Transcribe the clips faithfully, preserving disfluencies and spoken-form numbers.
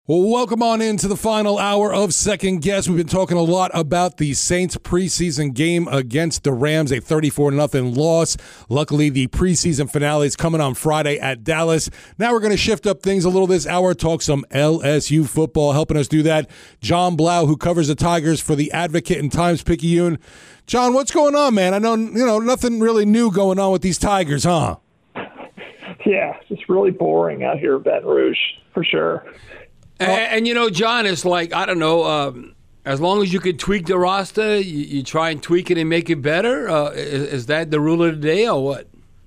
Well, welcome on into the final hour of Second Guess. We've been talking a lot about the Saints preseason game against the Rams, a thirty-four nothing loss. Luckily, the preseason finale is coming on Friday at Dallas. Now we're going to shift up things a little this hour, talk some L S U football. Helping us do that, John Blau, who covers the Tigers for the Advocate and Times-Picayune. John, what's going on, man? I know, you know, nothing really new going on with these Tigers, huh? Yeah, it's just really boring out here in Baton Rouge, for sure. And, and, you know, John, it's like, I don't know, um, as long as you could tweak the roster, you, you try and tweak it and make it better. Uh, is, is that the rule of the day or what?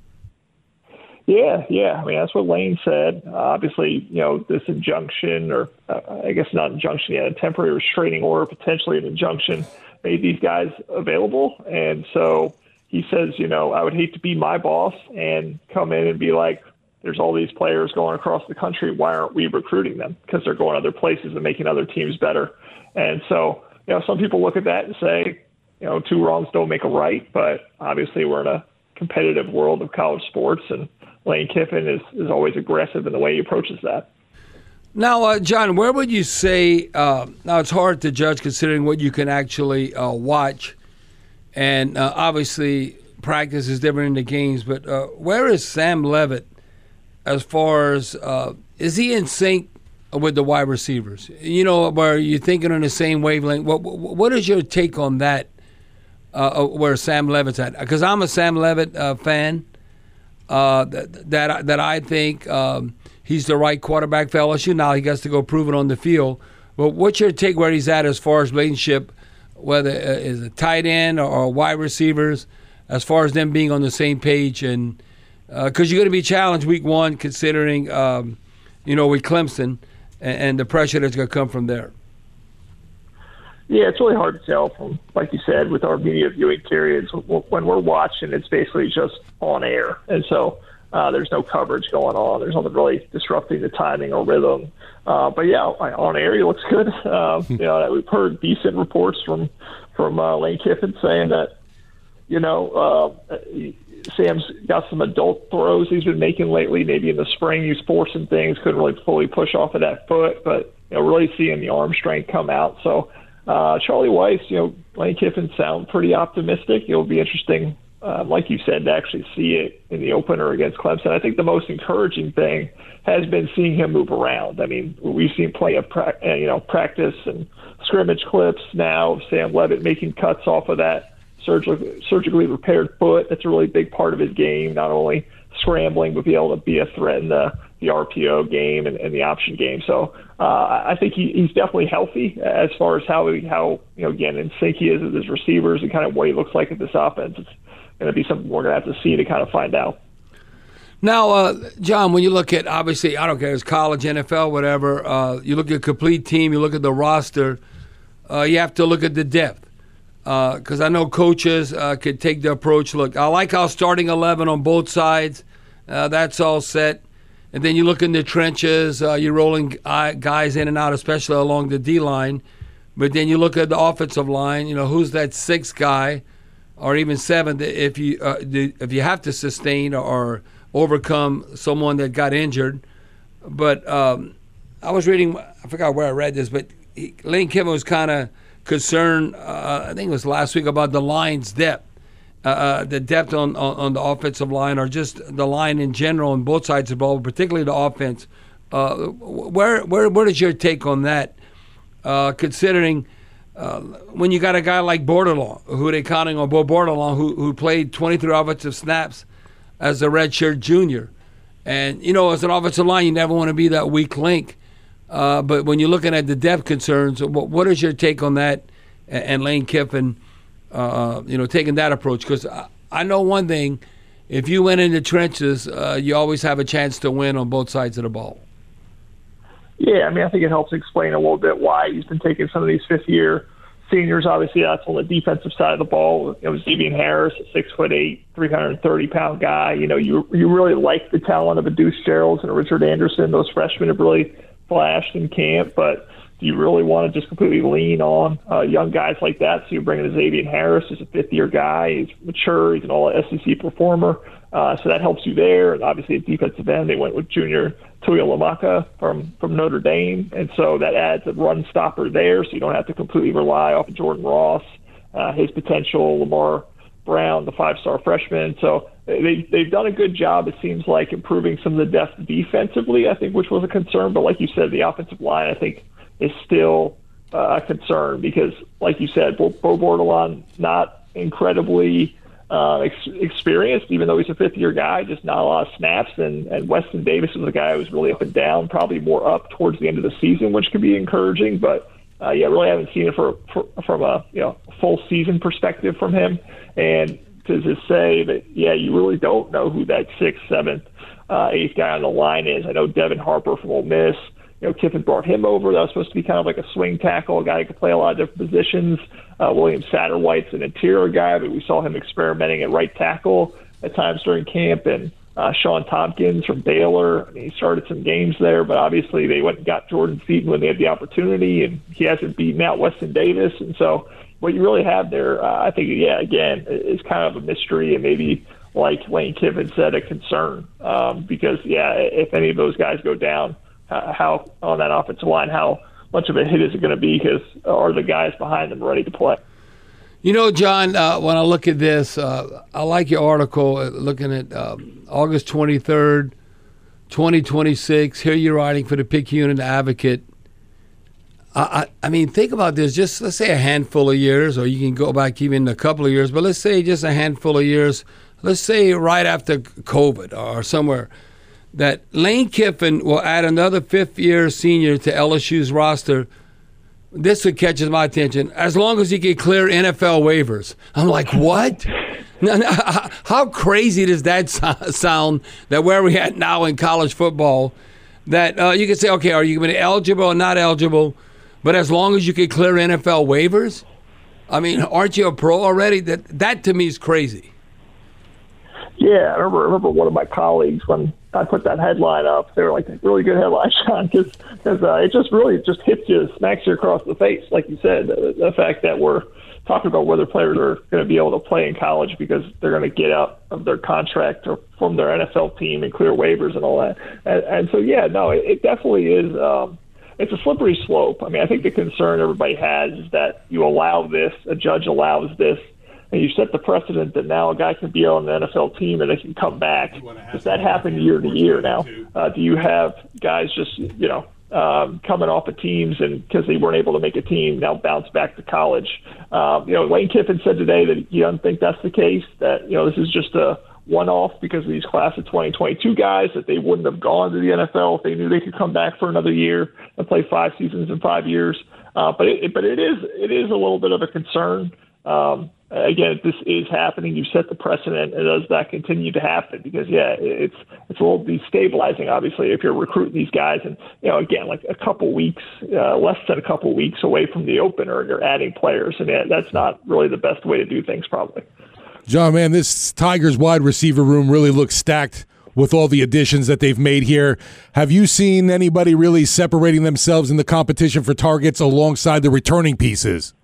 Yeah, yeah. I mean, that's what Lane said. Uh, obviously, you know, this injunction, or uh, I guess not injunction yet, a temporary restraining order, potentially an injunction, made these guys available. And so he says, you know, I would hate to be my boss and come in and be like, there's all these players going across the country. Why aren't we recruiting them? Because they're going other places and making other teams better. And so, you know, some people look at that and say, you know, two wrongs don't make a right. But obviously we're in a competitive world of college sports, and Lane Kiffin is, is always aggressive in the way he approaches that. Now, uh, John, where would you say, uh, now it's hard to judge considering what you can actually uh, watch. And uh, obviously practice is different in the games. But uh, where is Sam Levitt? As far as, uh, is he in sync with the wide receivers? You know, where you're thinking on the same wavelength. What What is your take on that, uh, where Sam Levitt's at? Because I'm a Sam Levitt uh, fan, uh, that, that, that I think um, he's the right quarterback for L S U. Now he gets to go prove it on the field. But what's your take where he's at as far as relationship, whether uh, is a tight end or, or wide receivers, as far as them being on the same page? And because uh, you're going to be challenged week one, considering, um, you know, with Clemson and, and the pressure that's going to come from there. Yeah, it's really hard to tell from, like you said, with our media viewing periods. When we're watching, it's basically just on air. And so uh, there's no coverage going on. There's nothing really disrupting the timing or rhythm. Uh, but, yeah, on air, he looks good. Uh, you know, we've heard decent reports from, from uh, Lane Kiffin saying that, you know, uh, Sam's got some adult throws he's been making lately. Maybe in the spring he's forcing things, couldn't really fully push off of that foot, but you know, really seeing the arm strength come out. So uh, Charlie Weiss, you know, Lane Kiffin sound pretty optimistic. It'll be interesting, uh, like you said, to actually see it in the opener against Clemson. I think the most encouraging thing has been seeing him move around. I mean, we've seen plenty of pra- you know practice and scrimmage clips now. Sam Levitt making cuts off of that Surgically, surgically repaired foot. That's a really big part of his game, not only scrambling, but be able to be a threat in the, the R P O game and, and the option game. So uh, I think he, he's definitely healthy as far as how, he, how you know, again, in sync he is with his receivers and kind of what he looks like at this offense. It's going to be something we're going to have to see to kind of find out. Now, uh, John, when you look at, obviously, I don't care, it's college, N F L, whatever, uh, you look at a complete team, you look at the roster, uh, you have to look at the depth. Because uh, I know coaches uh, could take the approach, look, I like our starting eleven on both sides. Uh, that's all set. And then you look in the trenches, uh, you're rolling guys in and out, especially along the D-line. But then you look at the offensive line, you know, who's that sixth guy or even seventh if you uh, if you have to sustain or overcome someone that got injured. But um, I was reading, I forgot where I read this, but he, Lane Kiffin was kind of concern, uh, I think it was last week, about the line's depth, uh, uh, the depth on, on, on the offensive line, or just the line in general on both sides of the ball, particularly the offense. Uh, where where what is your take on that? Uh, considering uh, when you got a guy like Bordelon, who they counting on, Bo Bordelon, who who played twenty-three offensive snaps as a redshirt junior, and you know, as an offensive line, you never want to be that weak link. Uh, but when you're looking at the depth concerns, what, what is your take on that? And, and Lane Kiffin, uh, you know, taking that approach? Because I, I know one thing: if you went in the trenches, uh, you always have a chance to win on both sides of the ball. Yeah, I mean, I think it helps explain a little bit why he's been taking some of these fifth-year seniors. Obviously, that's on the defensive side of the ball. You know, Xavier Harris, a six foot eight, three hundred thirty pound guy. You know, you you really like the talent of a Deuce Gerald and a Richard Anderson. Those freshmen have really flashed in camp, but do you really want to just completely lean on uh, young guys like that? So you're bringing Xavier Harris, who's a fifth-year guy. He's mature. He's an all-S E C performer. Uh, so that helps you there. And obviously at defensive end, they went with junior Tuihalamaka from, from Notre Dame. And so that adds a run stopper there, so you don't have to completely rely off of Jordan Ross, uh, his potential, Lamar Brown, the five-star freshman. So they, they've done a good job, it seems like, improving some of the depth defensively, I think, which was a concern. But like you said, the offensive line, I think, is still uh, a concern because, like you said, Bo, Bo Bordelon, not incredibly uh, ex- experienced, even though he's a fifth-year guy, just not a lot of snaps. And, and Weston Davis was a guy who was really up and down, probably more up towards the end of the season, which could be encouraging. But, uh, yeah, really haven't seen it for, for, from a you know full season perspective from him. And to just say that, yeah, you really don't know who that sixth, seventh, uh, eighth guy on the line is. I know Devin Harper from Ole Miss. You know, Kiffin brought him over. That was supposed to be kind of like a swing tackle, a guy who could play a lot of different positions. Uh, William Satterwhite's an interior guy, but we saw him experimenting at right tackle at times during camp. And uh, Sean Tompkins from Baylor, I mean, he started some games there, but obviously they went and got Jordan Seaton when they had the opportunity, and he hasn't beaten out Weston Davis. And so what you really have there, uh, I think, yeah, again, is kind of a mystery and maybe, like Lane Kiffin said, a concern um, because, yeah, if any of those guys go down, Uh, how on that offensive line, how much of a hit is it going to be? Because are the guys behind them ready to play? You know, John, uh, when I look at this, uh, I like your article uh, looking at um, August twenty-third, twenty twenty-six. Here you're writing for the Picayune Advocate. I, I, I mean, think about this. Just let's say a handful of years, or you can go back even a couple of years, but let's say just a handful of years. Let's say right after COVID or somewhere, that Lane Kiffin will add another fifth-year senior to L S U's roster. This would catches my attention. As long as he can clear N F L waivers. I'm like, what? How crazy does that sound, that where we're at now in college football, that uh, you can say, okay, are you going to be eligible or not eligible, but as long as you can clear N F L waivers? I mean, aren't you a pro already? That, that to me is crazy. Yeah, I remember, I remember one of my colleagues when I put that headline up. They were like, really good headline, Sean, because uh, it just really just hits you, smacks you across the face. Like you said, the, the fact that we're talking about whether players are going to be able to play in college because they're going to get out of their contract or from their N F L team and clear waivers and all that. And, and so, yeah, no, it, it definitely is. Um, it's a slippery slope. I mean, I think the concern everybody has is that you allow this, a judge allows this, and you set the precedent that now a guy can be on the N F L team and they can come back. Does that happen year to year now? Uh, do you have guys just, you know, um, coming off of teams and because they weren't able to make a team, now bounce back to college? Um, you know, Lane Kiffin said today that he doesn't think that's the case, that, you know, this is just a one-off because of these class of twenty twenty-two guys, that they wouldn't have gone to the N F L if they knew they could come back for another year and play five seasons in five years. Uh, but it, but it is it is a little bit of a concern. Um, again, if this is happening, you set the precedent, and does that continue to happen? Because, yeah, it's it's a little destabilizing, obviously, if you're recruiting these guys. And, you know, again, like a couple weeks, uh, less than a couple weeks away from the opener, and you're adding players. And yeah, that's not really the best way to do things, probably. John, man, this Tigers wide receiver room really looks stacked with all the additions that they've made here. Have you seen anybody really separating themselves in the competition for targets alongside the returning pieces?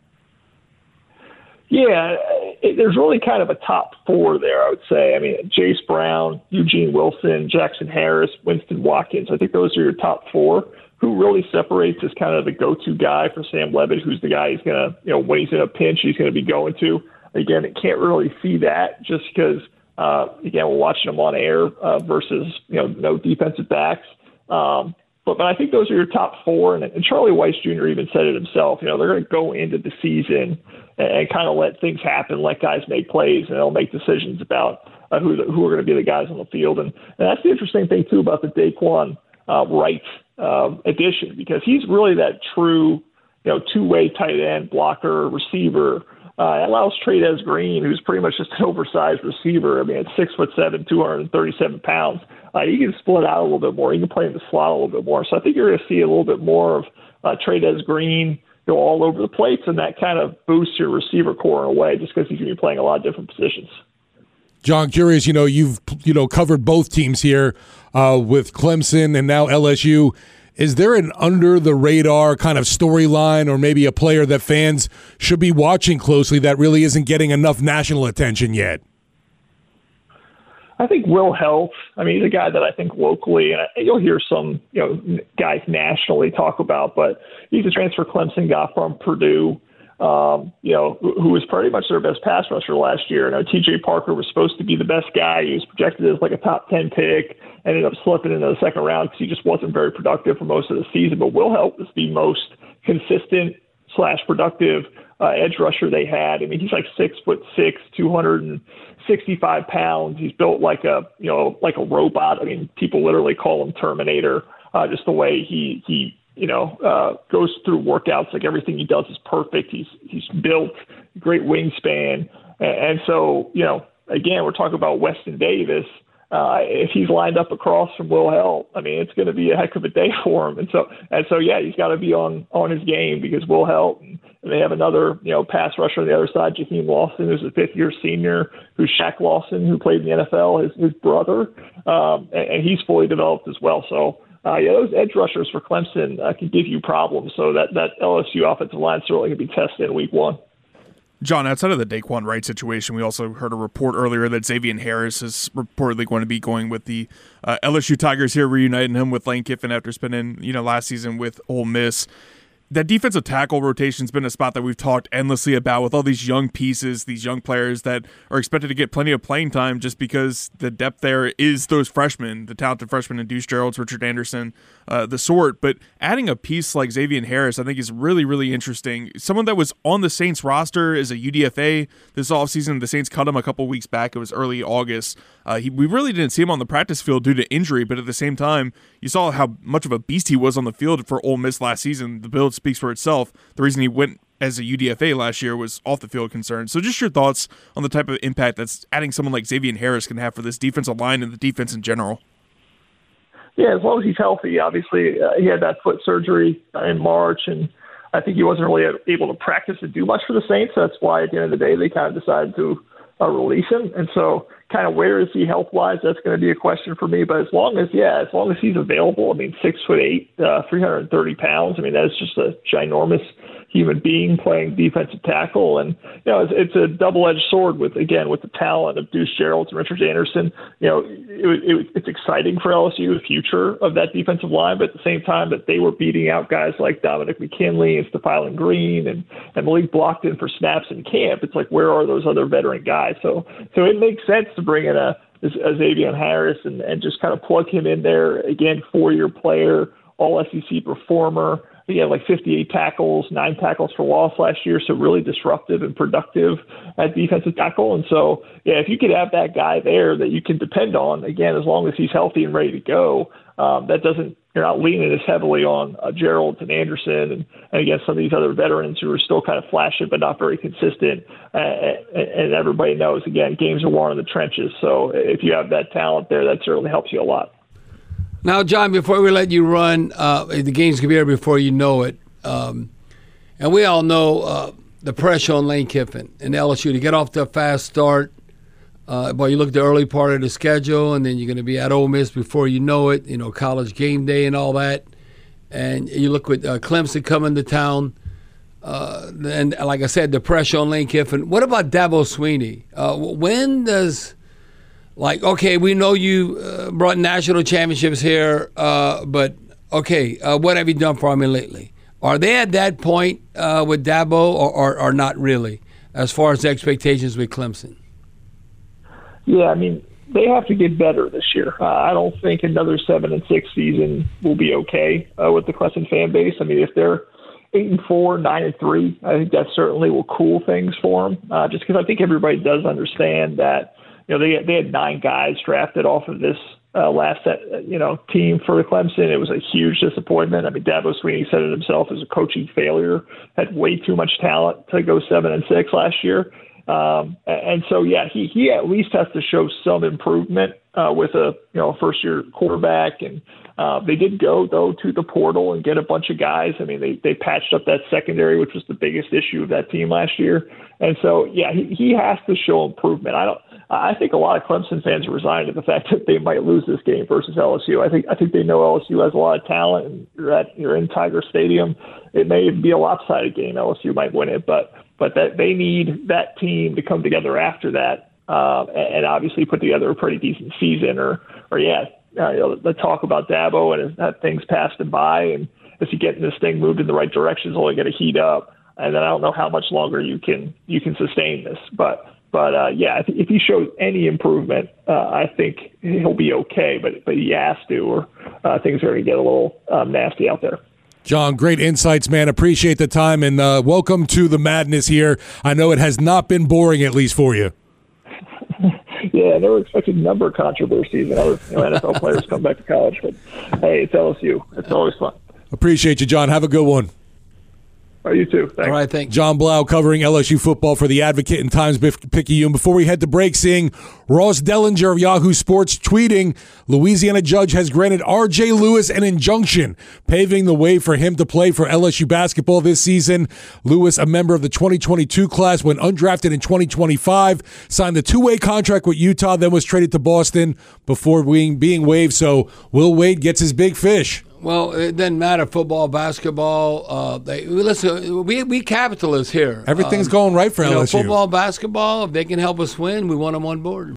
Yeah, it, there's really kind of a top four there, I would say. I mean, Jace Brown, Eugene Wilson, Jackson Harris, Winston Watkins. I think those are your top four. Who really separates as kind of the go-to guy for Sam Levitt, who's the guy he's going to, you know, when he's in a pinch, he's going to be going to. Again, it can't really see that just because, uh, again, we're watching them on air uh, versus, you know, no defensive backs. Um, but, but I think those are your top four. And, and Charlie Weiss Junior even said it himself. You know, they're going to go into the season and, and kind of let things happen, let guys make plays, and they'll make decisions about uh, who the, who are going to be the guys on the field. And, and that's the interesting thing, too, about the Daquan uh, Wright uh, addition, because he's really that true, you know, two-way tight end, blocker, receiver. Uh, it allows Trey'Dez Green, who's pretty much just an oversized receiver. I mean, at six foot seven, two hundred thirty-seven pounds. Uh, he can split out a little bit more. He can play in the slot a little bit more. So I think you're going to see a little bit more of uh, Trey'Dez Green go all over the place, and that kind of boosts your receiver core in a way, just because he's going to be playing a lot of different positions. John, curious, you know, you've you know covered both teams here uh, with Clemson and now L S U. is there an under-the-radar kind of storyline or maybe a player that fans should be watching closely that really isn't getting enough national attention yet? I think Will Heldt. I mean, he's a guy that I think locally, and you'll hear some, you know, guys nationally talk about, but he's a transfer Clemson guy from Purdue, um, you know, who was pretty much their best pass rusher last year. I know T J Parker was supposed to be the best guy. He was projected as like a top ten pick, ended up slipping into the second round because he just wasn't very productive for most of the season. But Will Heldt was the most consistent slash productive uh, edge rusher they had. I mean, he's like six foot six, two hundred sixty-five pounds. He's built like a, you know, like a robot. I mean, people literally call him Terminator, uh, just the way he, he, you know, uh, goes through workouts. Like everything he does is perfect. He's, he's built, great wingspan. And, and so, you know, again, we're talking about Weston Davis. Uh, if he's lined up across from Will Heldt, I mean, it's going to be a heck of a day for him. And so, and so, yeah, he's got to be on, on his game because Will Heldt, and, and they have another, you know, pass rusher on the other side, Jaheim Lawson, who's a fifth year senior, who's Shaq Lawson, who played in the N F L, his, his brother, um, and, and he's fully developed as well. So, uh, yeah, those edge rushers for Clemson uh, can give you problems. So that, that L S U offensive line is certainly going to be tested in week one. John, outside of the Daquan Wright situation, we also heard a report earlier that Xavier Harris is reportedly going to be going with the uh, L S U Tigers here, reuniting him with Lane Kiffin after spending, you know, last season with Ole Miss. That defensive tackle rotation has been a spot that we've talked endlessly about with all these young pieces, these young players that are expected to get plenty of playing time just because the depth there is those freshmen, the talented freshmen in Deuce Geralds, Richard Anderson, uh, the sort. But adding a piece like Xavier Harris, I think is really, really interesting. Someone that was on the Saints roster as a U D F A this offseason. The Saints cut him a couple weeks back. It was early August. Uh, he, we really didn't see him on the practice field due to injury, but at the same time, you saw how much of a beast he was on the field for Ole Miss last season. The build speaks for itself. The reason he went as a U D F A last year was off the field concerns. So just your thoughts on the type of impact that's adding someone like Xavier Harris can have for this defensive line and the defense in general. Yeah, as long as he's healthy. Obviously, uh, he had that foot surgery uh, in March, and I think he wasn't really able to practice and do much for the Saints. So that's why at the end of the day they kind of decided to uh, release him. And so kind of where is he health-wise, that's going to be a question for me. But as long as, yeah, as long as he's available, I mean, six foot eight, uh, three hundred thirty pounds, I mean, that's just a ginormous human being playing defensive tackle. And, you know, it's, it's a double-edged sword with, again, with the talent of Deuce Geralds and Richard Anderson. You know, it, it, it's exciting for L S U, the future of that defensive line, but at the same time that they were beating out guys like Dominic McKinley and Stephylon Green and, and Malik Blockton for snaps in camp. It's like, where are those other veteran guys? So, so it makes sense to bring in a, a Xavier Harris and, and just kind of plug him in there. Again, four-year player, all S E C performer. He had like fifty-eight tackles, nine tackles for loss last year, so really disruptive and productive at defensive tackle. And so, yeah, if you could have that guy there that you can depend on, again, as long as he's healthy and ready to go, um, that doesn't, you're not leaning as heavily on uh, Gerald and Anderson and, and again, some of these other veterans who are still kind of flashing but not very consistent. Uh, and, and everybody knows, again, games are won in the trenches. So if you have that talent there, that certainly helps you a lot. Now, John, before we let you run, uh, the game's going to be here before you know it. Um, and we all know uh, the pressure on Lane Kiffin and L S U to get off to a fast start. Uh, but you look at the early part of the schedule, and then you're going to be at Ole Miss before you know it, you know, college game day and all that. And you look with uh, Clemson coming to town. Uh, and like I said, the pressure on Lane Kiffin. What about Dabo Swinney? Uh, when does... Like, okay, we know you uh, brought national championships here, uh, but, okay, uh, what have you done for me lately? Are they at that point uh, with Dabo or, or, or not really, as far as the expectations with Clemson? Yeah, I mean, they have to get better this year. Uh, I don't think another seven and six season will be okay uh, with the Clemson fan base. I mean, if they're eight and four, nine and three, I think that certainly will cool things for them, uh, just because I think everybody does understand that. You know, they they had nine guys drafted off of this uh, last set, you know, team for Clemson. It was a huge disappointment. I mean, Dabo Swinney said it himself as a coaching failure. Had way too much talent to go seven and six last year. Um, and so, yeah, he he at least has to show some improvement uh, with a you know first year quarterback. And uh, they did go though to the portal and get a bunch of guys. I mean, they they patched up that secondary, which was the biggest issue of that team last year. And so, yeah, he, he has to show improvement. I don't. I think a lot of Clemson fans are resigned to the fact that they might lose this game versus L S U. I think I think they know L S U has a lot of talent, and you're at you're in Tiger Stadium. It may be a lopsided game. L S U might win it, but but that they need that team to come together after that, uh, and, and obviously put together a pretty decent season. Or or yeah, uh, you know, the talk about Dabo and that things passed him by, and as you get this thing moved in the right direction, it's only going to heat up. And then I don't know how much longer you can you can sustain this, but. But, uh, yeah, if he shows any improvement, uh, I think he'll be okay. But but he has to, or uh, things are going to get a little um, nasty out there. John, great insights, man. Appreciate the time, and uh, welcome to the madness here. I know it has not been boring, at least for you. Yeah, they were expecting a number of controversies and other you know, N F L players come back to college. But, hey, it's L S U. It's always fun. Appreciate you, John. Have a good one. Oh, you too. Thanks. All right, thanks. John Blau covering L S U football for The Advocate and Times-Picayune. Before we head to break, seeing Ross Dellinger of Yahoo Sports tweeting, Louisiana judge has granted R J Lewis an injunction, paving the way for him to play for L S U basketball this season. Lewis, a member of the twenty twenty-two class, went undrafted in twenty twenty-five, signed the two-way contract with Utah, then was traded to Boston before being, being waived. So Will Wade gets his big fish. Well, it doesn't matter, football, basketball. Uh, they listen. We we capitalists here. Everything's um, going right for you L S U. Know, football, basketball. If they can help us win, we want them on board.